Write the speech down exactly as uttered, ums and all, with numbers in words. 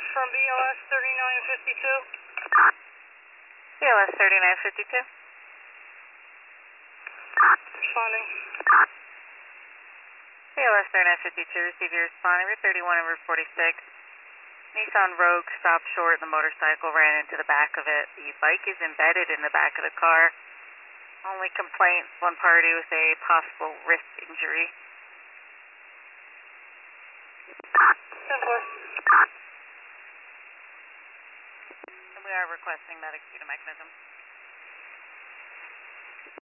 from B L S thirty-nine fifty-two. B L S thirty-nine fifty-two. Responding. B L S thirty-nine fifty-two, receive your responding. Route thirty-one and Route forty-six. Nissan Rogue stopped short and the motorcycle ran into the back of it. The bike is embedded in the back of the car. Only complaint, one party with a possible wrist injury. ten four. And we are requesting medic due to mechanism.